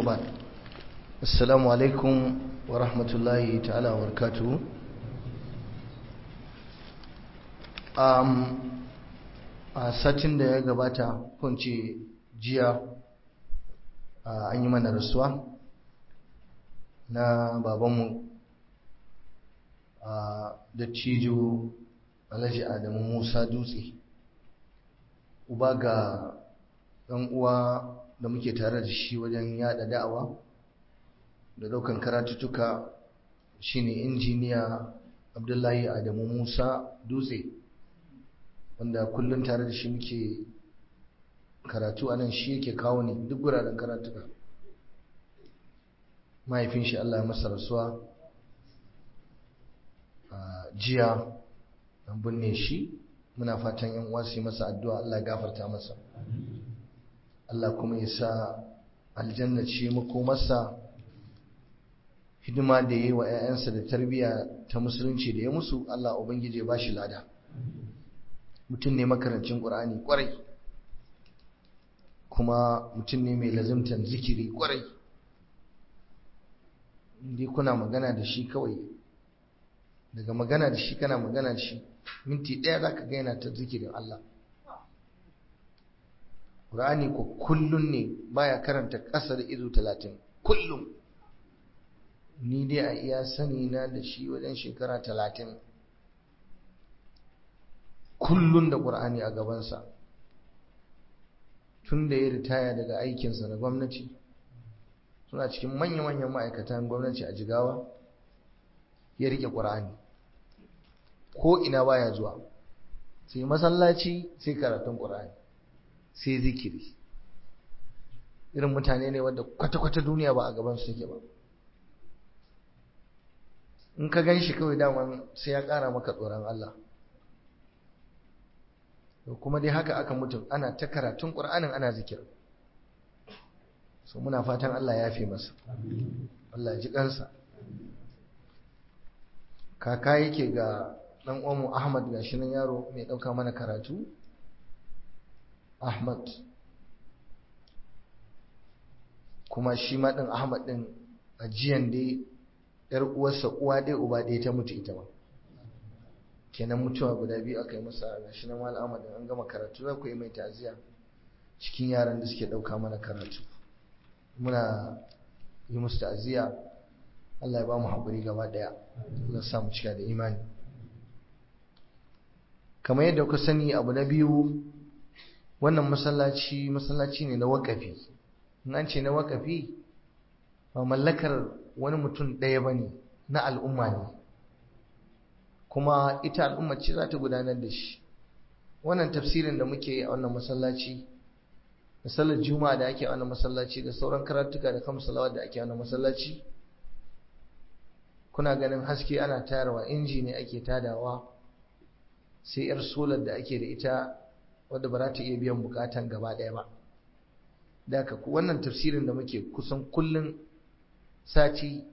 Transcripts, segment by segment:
وبعد السلام عليكم ورحمة الله تعالى وبركاته. A satin da ya gabata kunce jiya an yi mana rasuwa na babanmu da cijo Alhaji Adamu Musa Dutse, uba ga ɗan uwa da muke tare da shi wajen yada da'awa da daukan karatuttuka, shine injiniya Abdullahi Adamu Musa Dutse, wanda kullum tare da shi muke karatu anan, shi yake kawo ni duk guraren karatuka. Mahaifin shi Allah ya masa rasuwa jiya, an binne shi. Muna fatan yan uwa su yi masa addu'a, Allah ya gafarta masa, Allah kuma ya sa aljanna ce makomarsa. Hidima da yayi wa 'ya'yansa da tarbiyya ta musulunci da ya musu, Allah ubangiji ya bashi lada. Mutum ne makarancin Qur'ani kwarai, kuma mutum ne mai lazimtan zikiri kwarai. Indai kuna magana da shi, kawai daga magana da shi kana magana da shi minti ɗaya zaka ga yana ta zikirin Allah. Qur'ani ko kullun ne baya karanta ƙasa da izu 30 kullum. Ni dai a iya sani na da shi wajen shekara 30 kullun da Qur'ani a gabansa, tun da ya ritaya daga aikinsa na gwamnati. Suna cikin manya-manyan ma'aikatan gwamnati a Jigawa, ya rike Qur'ani ko ina baya zuwa, sai masallaci, sai karatun Qur'ani, sai zikiri. Irin mutane ne wanda kwata-kwata duniya ba a gaban su take ba. In ka gan shi kawai daman sai ya ƙara maka tsoron Allah. To kuma dai haka aka mutu, ana ta karatun Qur'anin ana zikirin. So muna fatan Allah ya yafe masa, Allah ya ji kansa. Kaka yake ga dan uwanmu Ahmad, gashi nan yaro mai dauka mana karatu, Ahmad. Kuma shi ma din Ahmad din ajiyan dai yar uwarsa uwa dai uba dai ta mutu ita ma. Kenan mutuwa guda biyu aka yi masa. Gashi nan Malam Ahmad, an gama karatu za ku yi mai ta'aziya cikin yaran da suke dauka mana karatu. Muna yi musu ta'aziya, Allah ya ba mu haƙuri gaba ɗaya, Allah sa mu cika da imani. Kamar yadda kuka sani, abu na biyu, wannan masallaci ne na waƙafi. In an ce na waƙafi, ba mallakar wani mutum ɗaya ba ne, na al'umma ne, kuma ita al'umma ce za ta gudanar da shi. Wannan tafsirin da muke yi a wannan masallaci, da sallar juma'a da ake a wannan masallaci, da sauran karatuka da kam salawat da ake a wannan masallaci, kuna ganin haske ana tayarwa, inji ne ake tadawa, sai yar solar da ake da ita wadda ba za ta iya biyan bukatan gaba ɗaya ba. Da haka wannan tafsirin da muke kusan kullun sati,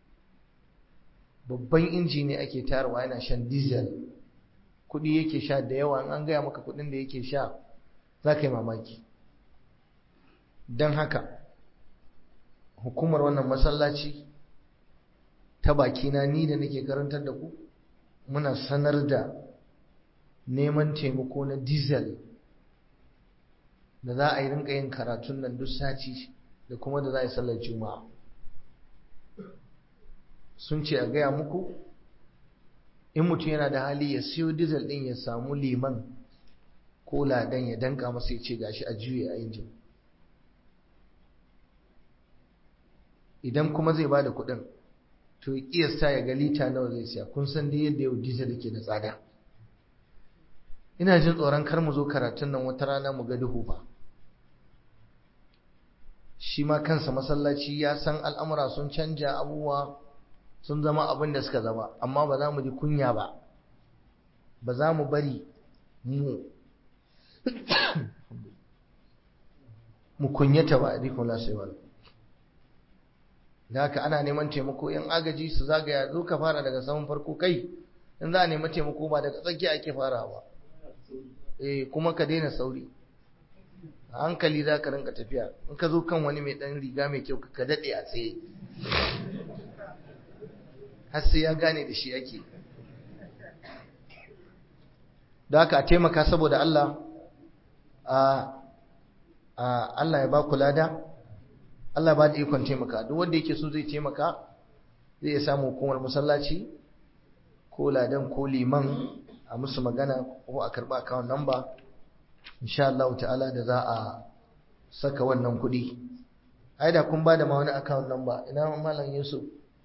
babban inji ne ake tayarwa, yana shan diesel, kuɗi yake sha da yawa. An gaya maka kuɗin da yake sha za ka yi mamaki. Don haka hukumar wannan masallaci, ta bakina ni da nake karantar da ku, muna sanar da neman taimako na diesel da za a yi rinka yin karatun nan duk sati, da kuma da za a yi sallar juma'a. Sun ce a gaya muku, in mutum yana da hali ya siyo diesel din, ya samu liman ko ladan ya danka masa, ya ce gashi a juye a injin. Idan kuma zai bada kuɗin, to ya kiyasta ya ga lita nawa zai siya. Kun san dai yadda yau diesel yake da tsada. Ina jin tsoron kar mu zo karatun nan wata rana mu ga duhu ba. Shi ma kansa masallaci ya san al'amura sun canja, abubuwa sun zama abin da suka zama, amma ba za mu ji kunya ba, ba za mu bari mu kunyata ba. Adikun lasaiwa. Da haka ana neman taimako, yan agaji su zagaya, zo ka fara daga saman farko. Kai in za a nemi taimako ba daga tsakiya ake farawa, kuma ka daina sauri. a hankali za ka rinka tafiya. In ka zo kan wani mai ɗan riga mai kyau ka daɗe a tsaye har sai ya gane da shi ake. Da haka a taimaka saboda Allah, Allah ya ba ku lada, Allah ba da ikon taimaka. Duk wanda yake so zai taimaka zai iya samu hukumar masallaci ko ladan ko liman a musu magana ko a karɓa account number insha Allah ta'ala da za a saka wannan kuɗi. Ai da kun ba da ma wani account number, ina malam Yusuf,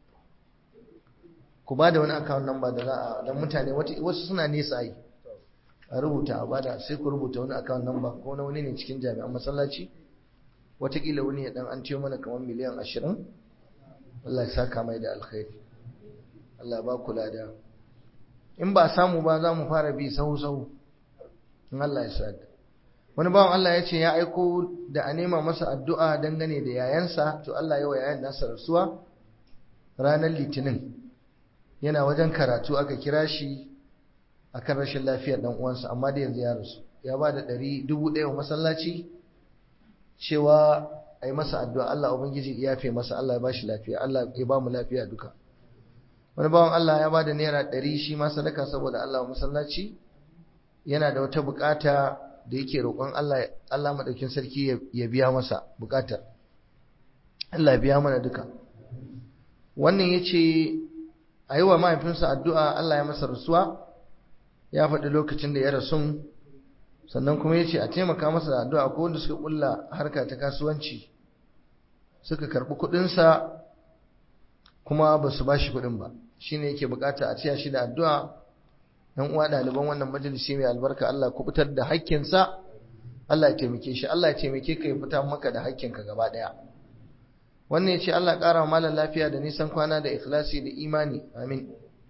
ku ba da wani account number da za a, dan mutane wasu suna nesa yi a rubuta a bada, sai ku rubuta wani account number ko na wani ne cikin jami'an masallaci, watakila wani ya dan an ciyo mana kamar miliyan 20. Allah ya saka mai da alkhairi, Allah ba ku lada. In ba samu ba za mu fara bi sahu in Allah ya sa. Wani bawan Allah ya ce ya aiko da a nema masa addu'a dangane da yayansa, to Allah ya wa yayan nasa rasuwa ranar Litinin, yana wajen karatu aka kira shi akan rashin lafiyar dan uwansa, amma da yanzu ya rasu. Ya ba da 1,000 wa masallaci cewa ai masa addu'a, Allah ubangiji ya yafe masa, Allah ya bashi lafiya, Allah ya ba mu lafiya duka. Wani bawan Allah ya ba da naira 100 shi ma sadaka saboda Allah wa masallaci, yana da wata bukata da yake roƙon Allah madaukin sarki ya biya masa bukatar. Allah ya biya mana duka. Wannan yace ayi wa mahaifinsa addu'a Allah ya masa rasuwa, ya faɗi lokacin da ya rasu, sannan kuma yace a taimaka masa da addu'a ko wanda suka kulla harka ta kasuwanci suka karɓi kuɗinsa kuma ba su bashi kuɗin ba, shine yake bukata a ciya shi da addu'a. Dan uwa ɗaliban wannan majalisi mai albarka, Allah kubutar da hakkinsa, Allah ya taimake shi, Allah ya taimake ka ya fita maka da hakkinka gaba ɗaya. Wannan ya ce Allah ƙara wa malam lafiya da nisan kwana da ikhlasi da imani, amin.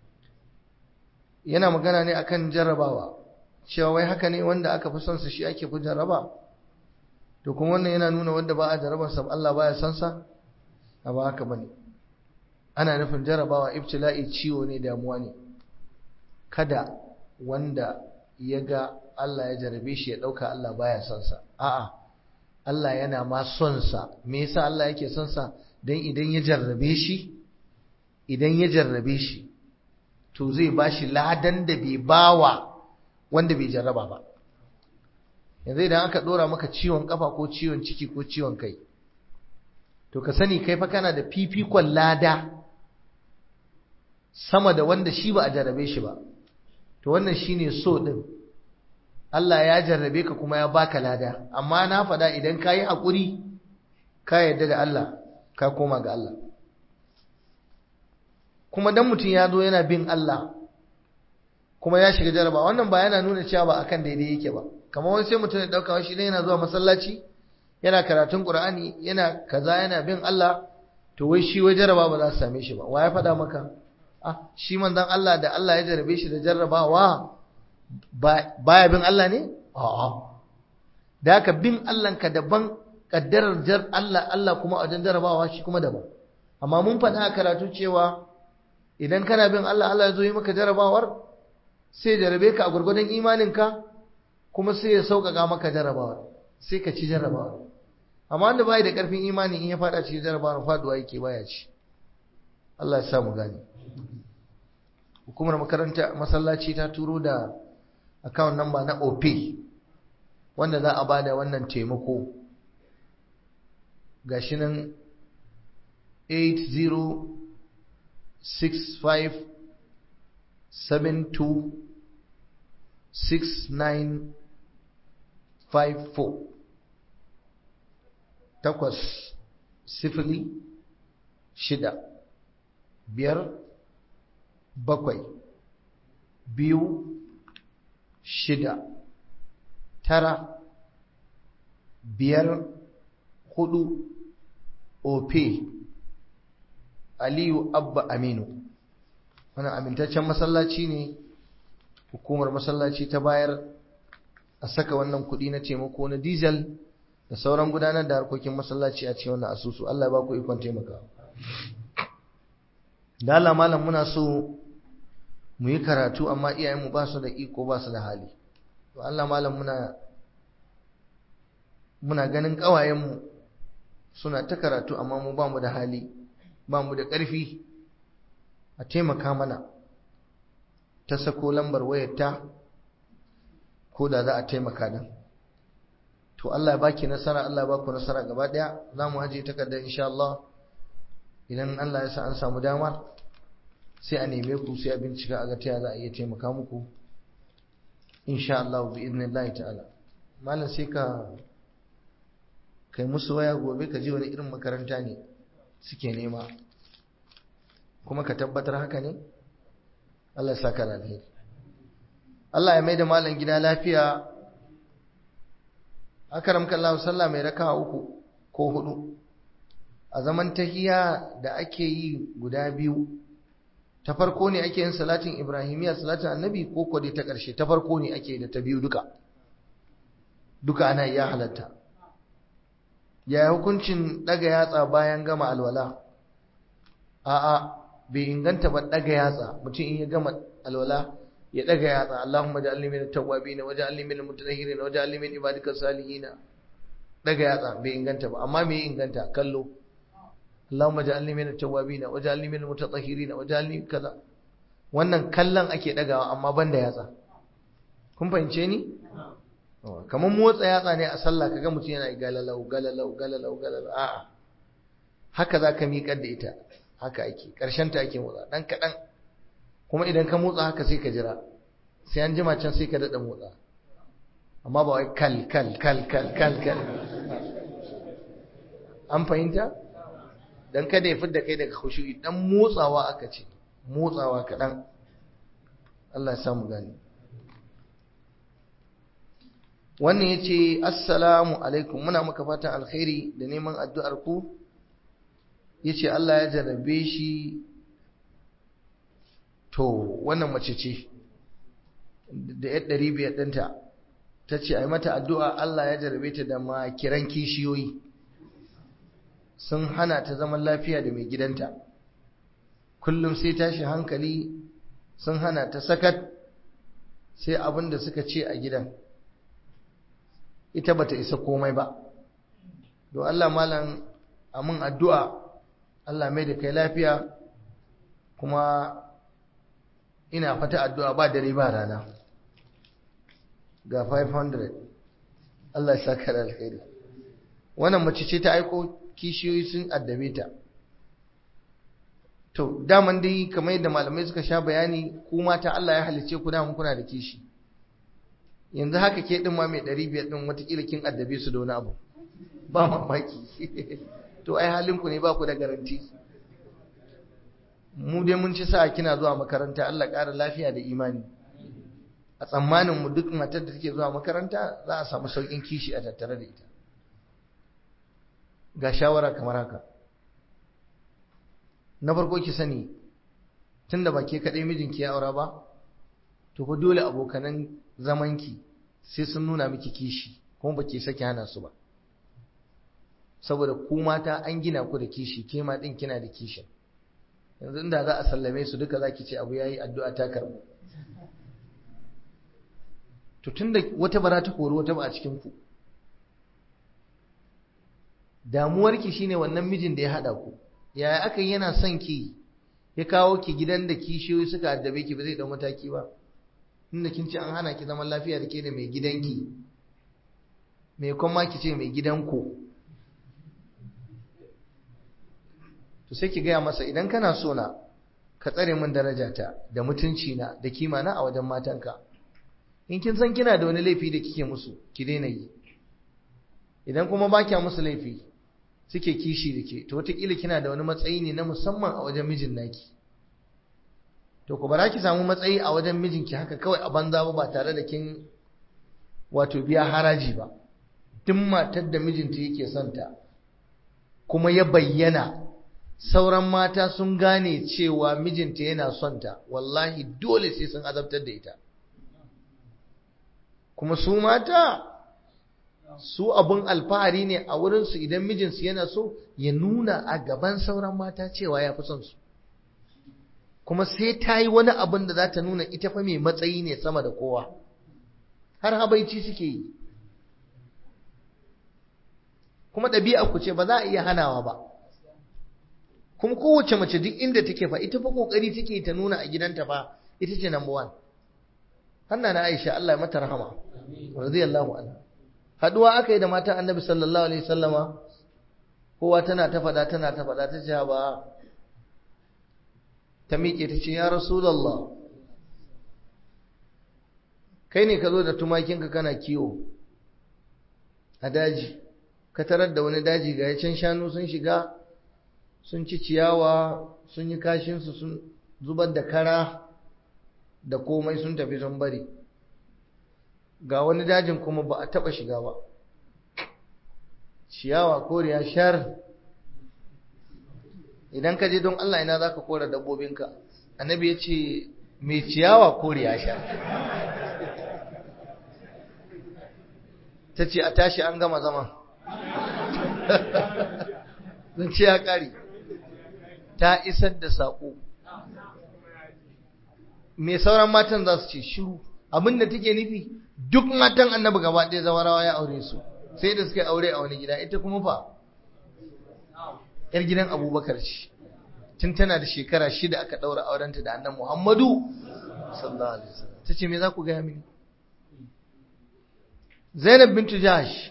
Yana magana ne akan jarrabawa, cewa wai haka ne wanda aka fi son sa shi ake fi jarraba, to kuma wannan yana nuna wanda ba a jarrabarsa Allah baya son sa? Ba haka bane. Ana nufin jarrabawa, ibtila'i, ciwo ne, damuwa ne. Kada wanda ya ga Allah ya jarrabe shi ya ɗauka Allah baya son sa. A'a, Allah yana ma son sa. Me yasa Allah yake son sa? Dan idan ya jarrabe shi, to zai bashi ladan da bai bawa wanda bai jarraba ba. Yanzu idan aka dora maka ciwon kafa ko ciwon ciki ko ciwon kai, to ka sani kai fa kana da fifikon lada sama da wanda shi ba a jarrabe shi ba. To wannan shine so din. Allah ya jarrabe ka kuma ya baka lada, amma na faɗa idan ka yi haƙuri ka yarda da Allah ka koma ga Allah. Kuma dan mutum ya zo yana bin Allah kuma ya shiga jarraba, wannan ba yana nuna cewa ba akan daidai yake ba. Kamar wani sai mutum ya ɗauka shi ne yana zuwa masallaci yana karatun Qur'ani yana kaza yana bin Allah, to wai shi wai jarraba ba za su same shi ba. Wa ya faɗa maka? Shi manzon Allah da Allah ya jarrabe shi da jarrabawa baya bin Allah ne? A'a. Da haka bin Allah ka daban, kaddarar Allah kuma a wajen jarrabawa shi kuma daban. Amma mun faɗa a karatu cewa idan kana bin Allah, Allah ya zo yi maka jarrabawar, sai jarrabe ka a gurgurdan imaninka, kuma sai ya sauƙaƙa maka jarrabawar, sai ka ci jarrabawar. Amma wanda bai da ƙarfin imani in ya faɗa cikin jarrabawar faduwa yake baya ci. Allah ya sa mu gane. Hukumar makaranta masallaci ta turo da account number na OP wanda za a bada wannan taimako. Gashi nan 8065726954 takwas sifili shida biyar bakwai biyu shida tara biyar hudu OP Aliyu Abba Aminu. Wannan amintaccen masallaci ne, hukumar masallaci ta bayar a saka wannan kuɗi na taimako na diesel da sauran gudanar da harkokin masallaci a cikin wannan asusu. Allah ya ba ku ikon taimaka. Da Allah malam muna so mu yi karatu amma iyayenmu ba su da iko, ba su da hali. To Allah malam muna ganin ƙawayenmu suna ta karatu amma mu ba mu da hali, ba mu da ƙarfi, a taimaka mana ta sako lambar wayarta ko da za a taimaka din. To Allah ya baki nasara, Allah ya baku nasara gaba daya. Za mu aje takardar insha Allah, idan Allah ya sa an samu dama sai a neme ku, sai a bincika a ga ta za a iya taimaka muku insha Allah bi idnillahi ta'ala. Malam sai ka kai musu waya gobe ka ji wani irin makaranta ne suke nema, kuma ka tabbatar haka ne. Allah ya saka alheri. Allah ya maida malam gida lafiya. Akaramka Allah sallah mai raka'a 3 ko 4 a zaman tahiyya da ake yi guda biyu. Ta farko ne ake yin salatin Ibrahimiyya, salatin Annabi, ko ko dai ta ƙarshe? Ta farko ne ake da ta biyu duka ana iya halatta. Ya hukuncin daga yatsa bayan gama alwala? A'a, bai inganta ba daga yatsa. Mutum in ya gama alwala ya daga yatsa, Allahumma ja'alni minat tawwabin waj'alni minal mutatahhirin waj'alni min ibadikas salihin. Daga yatsa bai inganta ba, amma me ya inganta? Kallo. Allahumma ja'alni minat tawwabin waj'alni minal mutatahhirin waj'alni kaza. Wannan kallon ake dagawa, amma banda yatsa. Kun fahimce ni? Kamar motsa yatsa ne a sallah, kaga mutum yana galalau galalau galalau galalau. A'a, haka zaka miƙar da ita, haka ake, ƙarshen ta ake motsa dan kaɗan. Kuma idan ka motsa haka sai ka jira, sai an jima can sai ka daɗa motsa, amma ba wai kal kal kal kal kal kal. An fahimta? Dan kada ya fidda kai daga khushu'i, dan motsawa aka ce, motsawa kaɗan. Allah ya samu gani. Wannan ya ce, Assalamu alaikum, muna maka fatan alkhairi da neman addu'ar ku. Ya ce Allah ya jarrabe shi. To wannan mace ce da 500 ɗinta, ta ce a yi mata addu'a Allah ya jarrabe ta da makiran kishiyoyi, sun hana ta zaman lafiya da mai gidanta, kullum sai tashi hankali, sun hana ta sakat, sai abin da suka ce a gidan, ita bata isa komai ba. Don Allah malam amin addu'a, Allah mai da kai lafiya, kuma ina fata addu'a ba dare ba rana. Ga 500, Allah ya saka da alkhairi. Wannan mace ce ta aiko, kishiyoyi sun addabe ta. To daman dai kamar yadda malamai suka sha bayani, ku mata Allah ya halice ku daman kuna da kishi. Yanzu haka ke din ma mai 500 din watakila kin addabe su da wani abu, ba mamaki. To ai halinku ne, ba ku da garanti. Mu dai mun ci sa kina zuwa makaranta, Allah ƙara lafiya da imani. A tsammanin mu duk matar da take zuwa makaranta za a samu sauƙin kishi a tattare da ita. Ga shawara kamar haka. Na farko ki sani, tunda ba ke kaɗai mijinki ya aura ba, to fa dole abokanan zamanki sai sun nuna miki kishi, kuma ba ke saki hana su ba. Saboda ku mata an gina ku da kishi, ke ma ɗin kina da kishin. Yanzu inda za a sallame su duka za ki ce abu ya yi, addu'a ta karɓu. To tunda wata bara ta kori wata ba a cikinku, damuwarki shine wannan mijin da ya haɗa ku. Yaya aka yi yana son ki, ya kawo ki gidan da kishiyoyi suka addabe ki, ba zai ɗau mataki ba? Inda kin ce an hana ki zaman lafiya da ke da mai gidanki, mai kuma ki ce mai gidanku. To sai ki gaya masa, idan kana so na, ka tsare min darajata da mutunci na da kima na a wajen matanka. In kin san kina da wani laifi da kike musu, ki daina yi. Idan kuma ba kya musu laifi, suke kishi da ke, to wataƙila kina da wani matsayi ne na musamman a wajen mijin naki. To ku bara ki samu matsayi a wajen mijinki haka kawai a banza ba tare da kin wato biya haraji ba. Duk matar da mijinta yake son ta, kuma ya bayyana sauran mata sun gane cewa mijinta yana son ta, wallahi dole sai sun azabtar da ita. Kuma su mata, su abun alfahari ne a wurinsu idan mijinsu yana so ya nuna a gaban sauran mata cewa ya fi son su. Kuma sai ta yi wani abin da za ta nuna ita fa mai matsayi ne sama da kowa. Har habaici suke yi. kuma ɗabi'a ku ce ba za a iya hanawa ba. Kuma kowace mace duk inda take fa ita fa kokari take ta nuna a gidanta fa ita ce number 1. Hanna na Aisha Allah ya mata rahama radiyallahu anha, haduwa aka yi da matan Annabi sallallahu alaihi wasallama, kowa tana ta fada ta ce ba, ta miƙe ta ce ya Rasulullah, kai ne ka zo da tumakinka kana kiwo a daji, ka tarar da wani daji ga can shanu sun shiga sun ci ciyawa sun yi kashinsu sun zubar da kara da komai sun tafi sun bari, ga wani dajin kuma ba a taba shiga ba, ciyawa koriya shar. Idan ka je don Allah ina za ka kora dabbobinka? Annabi ya ce mai ciyawa koriya shar. Ta ce a tashi an gama zaman. Zan ce ya ƙari, ta isar da saƙo. Me sauran matan za su ce shiru? Abinda take nufi duk matan Annabi gaba ɗaya zawarawa ya aure su, sai da suka aure a wani gida. Ita kuma fa yar gidan Abubakar ce, tun tana da shekara 6 aka ɗaura aurenta da Annabi Muhammadu sallallahu alaihi wasallam. Ta ce me za ku gaya mini? Zainab bintu Jahsh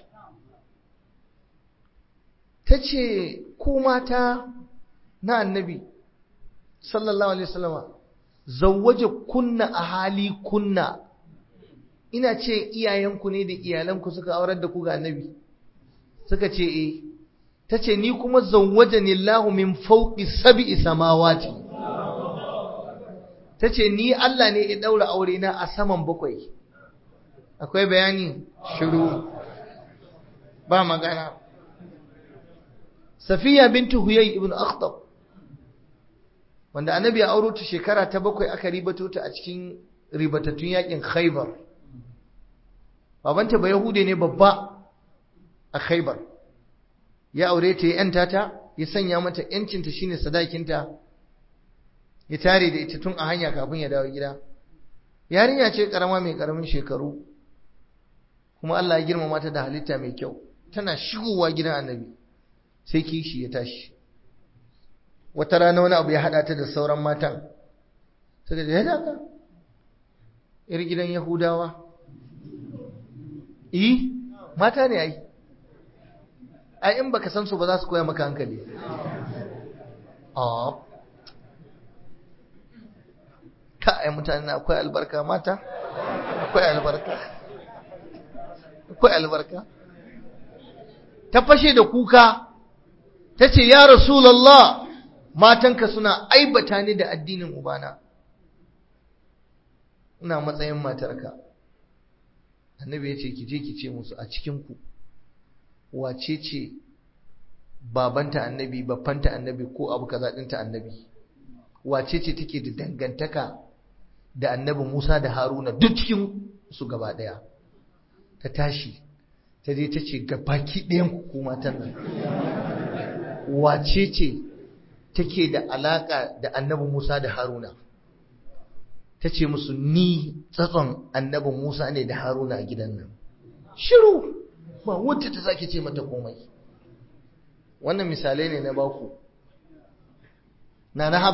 ta ce ku mata na Annabi sallallahu alaihi wasallam, zawwaje kunna ahali kunna, ina ce iyayenku ne da iyalanku suka aurar da ku ga Annabi? Suka ce eh. Tace ni kuma zawwajani Allahu min fawqi 7 samawati, tace ni Allah ne ya daura aure na a saman 7. Akwai bayani? Shiru, ba magana. Safiya bintu Huyay ibn Akhtab, wanda Annabi ya auro ta shekara ta 7 aka ribato ta a cikin ribatattun yakin Khaybar. Babanta ba Yahude ne babba a Khaybar. Ya aure ta, ya yanta ta, ya sanya mata yancinta shine sadakinta, ya tare da ita tun a hanya kafin ya dawo gida. Yarinya ce karama mai karamin shekaru, kuma Allah ya girmama ta da halitta mai kyau. Tana shigowa gidan Annabi sai kishi ya tashi. Wata rana wani abu ya hada ta da sauran matan, suka ce ya ka ir gidan Yahudawa. Mata ne ai in baka san su ba za su koya maka hankali. Ai mutane akwai albarka, mata akwai albarka. Ta fashe da kuka ta ce ya Rasulullah, matanka suna aibata ni da addinin ubana, ina matsayin matarka. Annabi ya ce ki je ki ce musu a cikinku wace ce babanta Annabi, baffanta Annabi, ko abu kaza dinta Annabi, wace ce take da dangantaka da Annabi Musa da Haruna, duk cikin su gaba daya. Ta tashi ta je ta ce gabaki ɗayan ku matan nan wace ce take da alaka da Annabi Musa da Haruna? Ta ce musu ni tsatson Annabi Musa ne da Haruna a gidan nan. Shiru, ba wacce ta sake ce mata komai. Wannan misalai ne na baku. Nana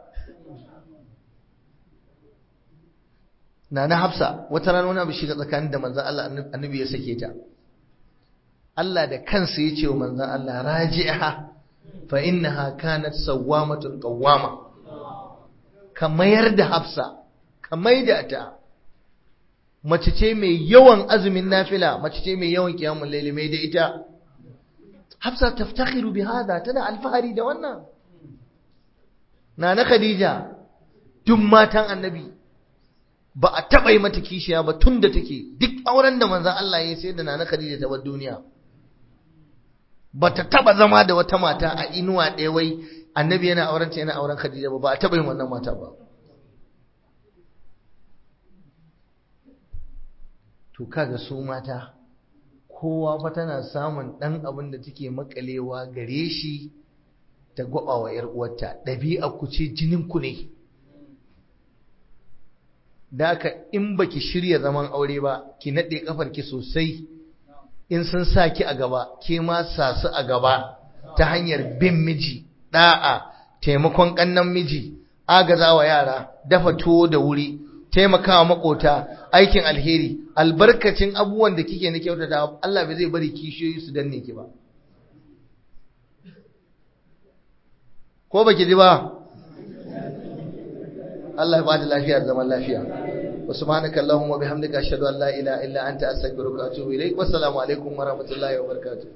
Hafsa wata rana wani abu shiga tsakanin da manzon Allah, Annabi ya sake ta. Allah da kansa ya ce wa manzon Allah raji'aha fa innaha kanat sawwamatun qawwama. Ka mayar da Hafsa, ka maida ta. Mace ce mai yawan azumin nafila, mace ce mai yawan qiyamul layli, mai da ita. Hafsa taftakhiru bi hada, tana alfahari da wannan. Nana Khadija, duk matan Annabi ba a taɓa yi mata kishiya ba tun da take, duk auren da manzon Allah ya yi sai da Nana Khadija ta bar duniya. Ba ta taɓa zama da wata mata a inuwa ɗaya wai Annabi yana auren ta yana auren Khadija ba a taɓa yin wannan mata ba. To kaga su mata, kowa fa tana samun ɗan abin da take makalewa gare shi ta gwaba wa ‘yar uwarta. Ɗabi'a ku ce, jinin ku ne. Da haka in baki shirya zaman aure ba, ki naɗe ƙafarki sosai. in sun sa ki a gaba ke ma sa su a gaba ta hanyar bin miji, da'a, taimakon kannan miji, agazawa yara, dafa tuwo da wuri, taimakawa makota, aikin alheri, albarkacin abubuwan da kike na kyautata Allah bai zai bari kishiyoyi su danne ki ba. Ko baki ji ba? Allah ya bada lafiya da zaman lafiya. Wa subhanaka allahumma bihamdika ashhadu an la ilaha illa anta astaghfiruka wa atubu ilaik. Wassalamu alaikum wa rahmatullahi wa barakatuh.